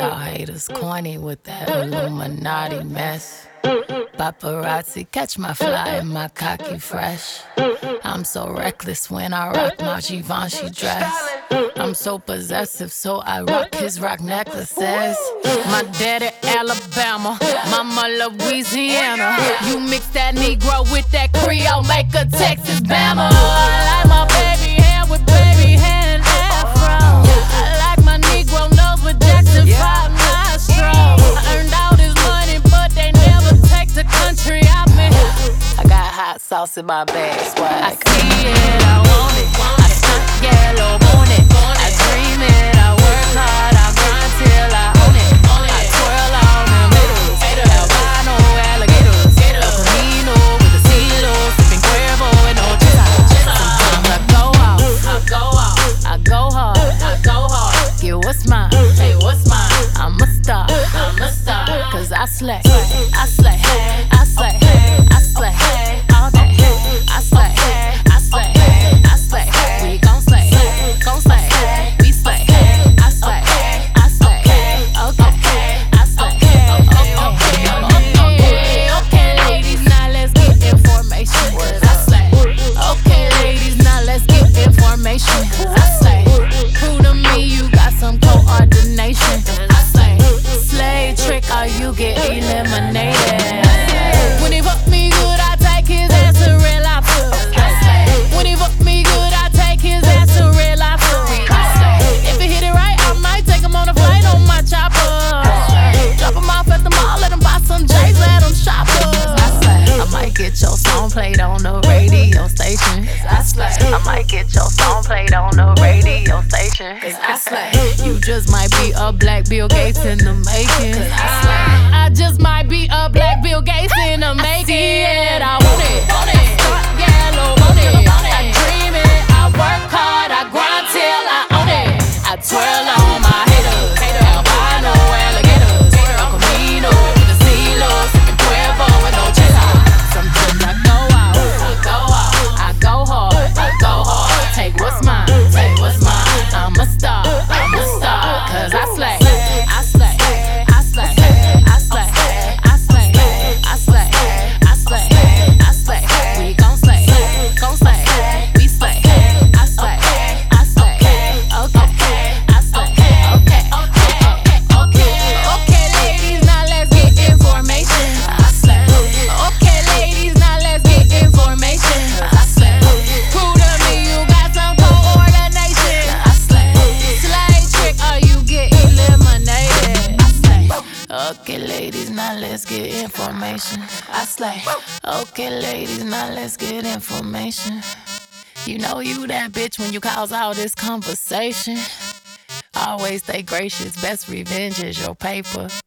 y'all haters corny with that Illuminati mess. Paparazzi catch my fly and my cocky fresh. I'm so reckless when I rock my Givenchy dress. I'm so possessive, so I rock his rock necklaces. My daddy Alabama, mama Louisiana. You mix that Negro with that Creole, make a Texas Bama. I like my baby hair with baby hair and afro. I like my Negro nose with Jackson 5 nostrils. I earned all this money, but they never take the country out me. I got hot sauce in my bag, swag. I see it, I want it. I stunt yellow, want it. I dream it, I work hard, I grind till I own it. I twirl on them hitters, albino alligators. El Camino with the CeeLo, sipping Cuervo and Ochesa. Sometimes I go out, I go hard, get what's mine, hey, what's mine? I'm a star, cause I slay, I slay, I slay, I slay, all day. I slay, I slay, I slay, we gon' slay, we slay. I slay, I slay, okay, I slay, okay, ladies, now let's get information. I slay, okay, ladies, now let's get information. I slay, prove to me you got some coordination. I slay, slay trick or you get eliminated. When he fuck me good, I take his ass to Red Lobster. When he fuck me good, I take his ass to Red Lobster. If he hit it right, I might take him on a flight on my chopper. Drop him off at the mall, let him buy some J's, let him shop us. I might get your song played on the radio station. I might get your song played on the radio station. I slay. You just might be a black Bill Gates in the making. I just might be a black Bill Gates in the making. I see it, I want it. Start yellow, want it. I dream it, I work hard, I grind till I own it. I twirl on my haters, albino alligators. El Camino with the CeeLo, sipping Cuervo and Ochesa. Sometimes I go out, I go hard, take what's mine, I'm a star, cause I slay, I slay, I slay, I slay, I slay, I slay, I slay, I slay, we gon' slay, we slay. I slay, I slay, okay, I slay, okay, ladies, now let's get information. I slay, okay, ladies, now let's get information. I slay, prove to me you got some coordination. I slay, slay trick or you get eliminated. I slay, okay, ladies, now let's get information. I slay, okay, ladies, now let's get information. You know you that bitch when you cause all this conversation. Always stay gracious, best revenge is your paper.